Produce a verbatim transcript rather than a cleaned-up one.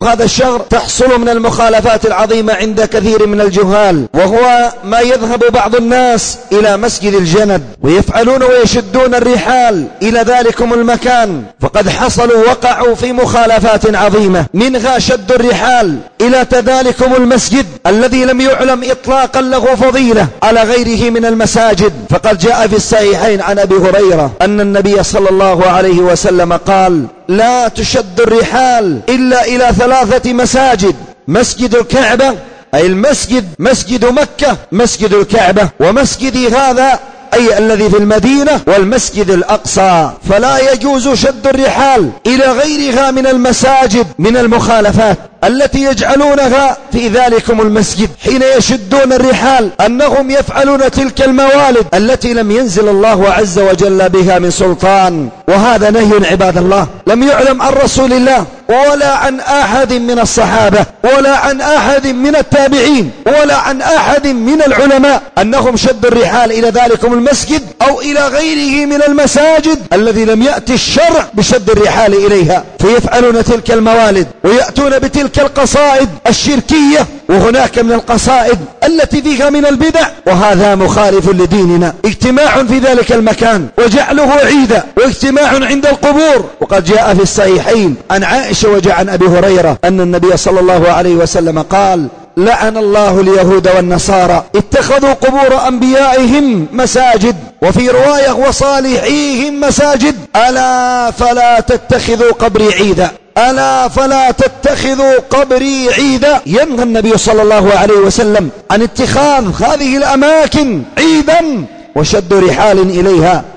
هذا الشهر تحصل من المخالفات العظيمة عند كثير من الجهال، وهو ما يذهب بعض الناس إلى مسجد الجند ويفعلون ويشدون الرحال إلى ذلكم المكان، فقد حصلوا وقعوا في مخالفات عظيمة، منها شد الرحال إلى ذلكم المسجد الذي لم يعلم إطلاقا له فضيلة على غيره من المساجد. فقد جاء في الصحيحين عن أبي هريرة أن النبي صلى الله عليه وسلم قال: لا تشد الرحال إلا إلى ثلاثة مساجد: مسجد الكعبة، أي المسجد مسجد مكة، مسجد الكعبة، ومسجد هذا أي الذي في المدينة، والمسجد الأقصى. فلا يجوز شد الرحال إلى غيرها من المساجد من المخالفات التي يجعلونها في ذلكم المسجد حين يشدون الرحال، أنهم يفعلون تلك الموالد التي لم ينزل الله عز وجل بها من سلطان. وهذا نهي عباد الله لم يعلم عن رسول الله ولا عن أحد من الصحابة ولا عن أحد من التابعين ولا عن أحد من العلماء أنهم شدوا الرحال إلى ذلكم المسجد أو إلى غيره من المساجد الذي لم يأتي الشرع بشد الرحال إليها، فيفعلون تلك الموالد ويأتون بتلك القصائد الشركية، وهناك من القصائد التي فيها من البدع، وهذا مخالف لديننا. اجتماع في ذلك المكان وجعله عيدا واجتماع عند القبور. وقد جاء في الصحيحين عن عائشة وجاء عن أبي هريرة أن النبي صلى الله عليه وسلم قال: لعن الله اليهود والنصارى اتخذوا قبور أنبيائهم مساجد، وفي رواية وصالحيهم مساجد، ألا فلا تتخذوا قبري عيدا، ألا فلا تتخذوا قبري عيدا. ينهى النبي صلى الله عليه وسلم عن اتخاذ هذه الأماكن عيدا وشد رحال إليها.